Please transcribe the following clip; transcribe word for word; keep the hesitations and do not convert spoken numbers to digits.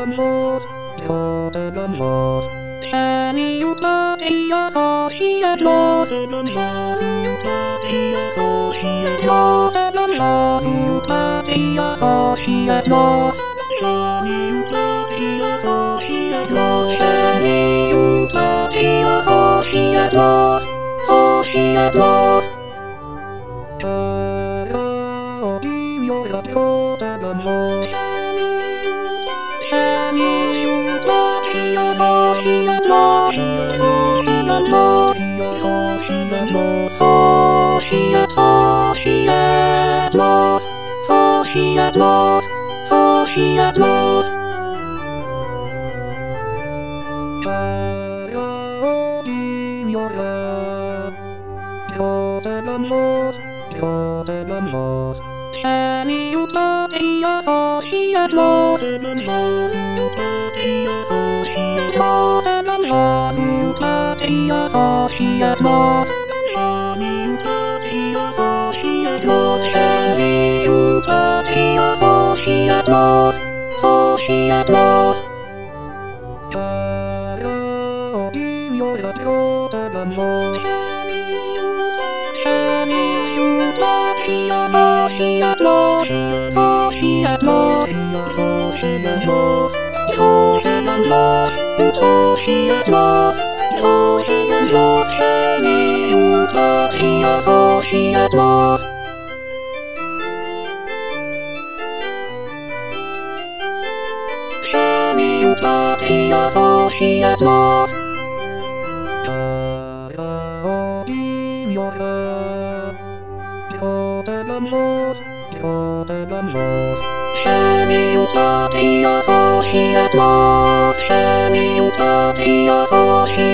los, yo te los. Shani yuta tia so hiat los, los yuta tia so hiat los, los yuta tia so hiat los. Shani yuta tia so hiat los, shani yuta tia so hiat los, so hiat los. Yo yo yo yo te los. Sociedad los, sociedad los. Yo te los, yo te los. Shani yuta tia sociedad los, los yuta tia sociedad los, los yuta tia sociedad los. Shani yuta tia sociedad los, shani yuta tia sociedad los, sociedad los. Yo yo yo yo te los. Shani yuta tia sociedad los, sociedad los, sociedad los, sociedad los, sociedad los, sociedad los, shani yuta tia sociedad los. Shani yuta tia sociedad los. Yo te los, yo te los. Shani yuta tia sociedad los, shani yuta tia sociedad los.